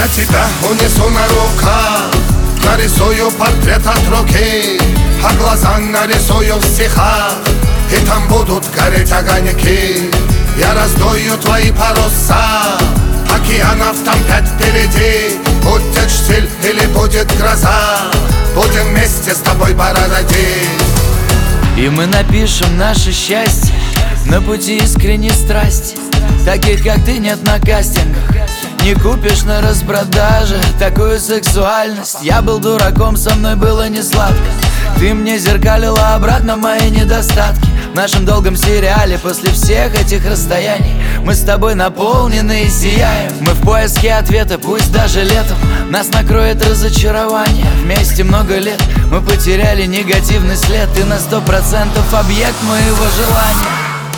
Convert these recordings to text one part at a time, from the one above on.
Я тебя унесу на руках, нарисую портрет от руки, а глаза нарисую в стихах, и там будут гореть огоньки. Я раздую твои паруса, океанов там 5 впереди. Будет штиль или будет гроза, будем вместе с тобой бородать. И мы напишем наше счастье на пути искренней страсти. Таких, как ты, нет на кастингах, не купишь на распродаже такую сексуальность. Я был дураком, со мной было не сладко. Ты мне зеркалила обратно мои недостатки. В нашем долгом сериале после всех этих расстояний мы с тобой наполнены и сияем. Мы в поиске ответа, пусть даже летом нас накроет разочарование. Вместе много лет мы потеряли негативный след. Ты на 100% объект моего желания.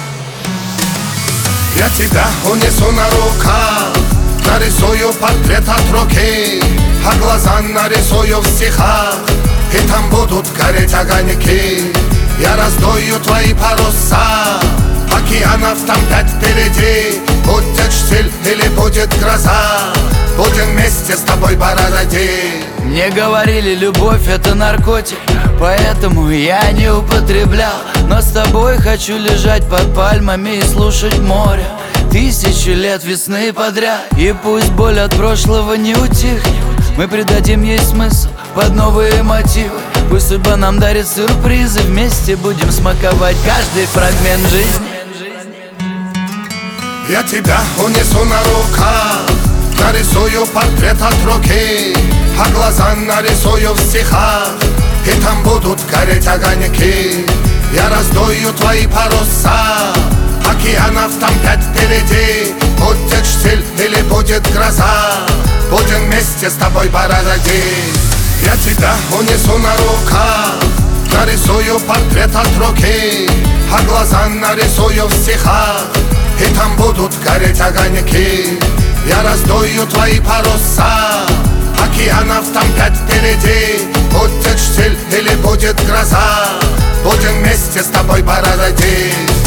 Я тебя унесу на руках, нарисую портрет от руки, а глаза нарисую в стихах, и там будут гореть огоньки. Я раздую твои паруса, океанов там 5 впереди. Будет штиль или будет гроза, будем вместе с тобой бородать. Мне говорили, любовь это наркотик, поэтому я не употреблял. Но с тобой хочу лежать под пальмами и слушать море 1000 лет весны подряд. И пусть боль от прошлого не утихнет, мы придадим ей смысл под новые мотивы. Пусть судьба нам дарит сюрпризы, вместе будем смаковать каждый фрагмент жизни. Я тебя унесу на руках, нарисую портрет от руки, а глаза нарисую в стихах, и там будут гореть огоньки. Я раздую твои паруса, океанов там 5 впереди. Будет штиль или будет гроза, будем вместе с тобой бородать. Я тебя унесу на руках, нарисую портрет от руки, а глаза нарисую в стихах, и там будут гореть огоньки. Я раздую твои паруса, океанов там 5 впереди. Будет штиль или будет гроза, будем вместе с тобой бородать.